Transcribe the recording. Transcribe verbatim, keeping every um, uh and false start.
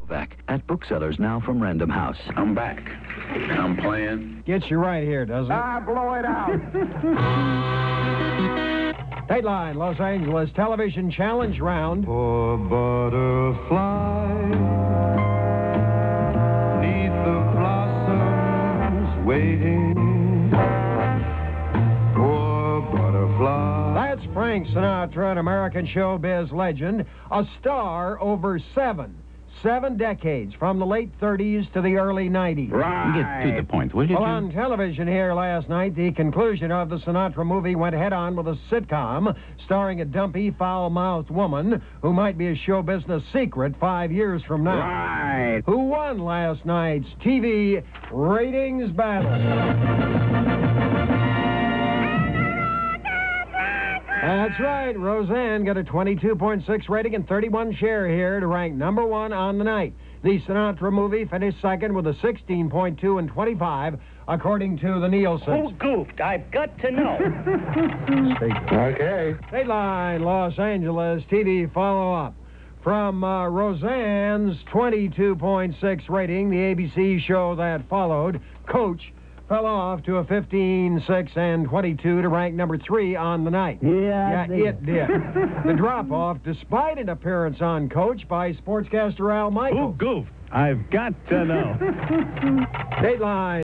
Back at booksellers now from Random House. I'm back. I'm playing. Gets you right here, doesn't it? Ah, blow it out. Dateline, Los Angeles Television Challenge Round. Poor butterfly, neath the blossoms waiting. Poor butterfly. That's Frank Sinatra, an American showbiz legend, a star over seven. Seven decades, from the late thirties to the early nineties. Right. Get to the point, will you, Well, Jim? on television here last night, the conclusion of the Sinatra movie went head-on with a sitcom starring a dumpy, foul-mouthed woman who might be a show business secret five years from now. Right. Who won last night's T V ratings battle? That's right. Roseanne got a twenty-two point six rating and thirty-one share here to rank number one on the night. The Sinatra movie finished second with a sixteen point two and twenty-five, according to the Nielsen. Who goofed? I've got to know. Okay. Dateline, Los Angeles T V follow-up. From uh, Roseanne's twenty-two point six rating, the A B C show that followed, Coach, fell off to a fifteen, six, and twenty-two to rank number three on the night. Yeah, Yeah, it did. The drop-off, despite an appearance on Coach by sportscaster Al Michaels. Who goofed? I've got to know. Dateline.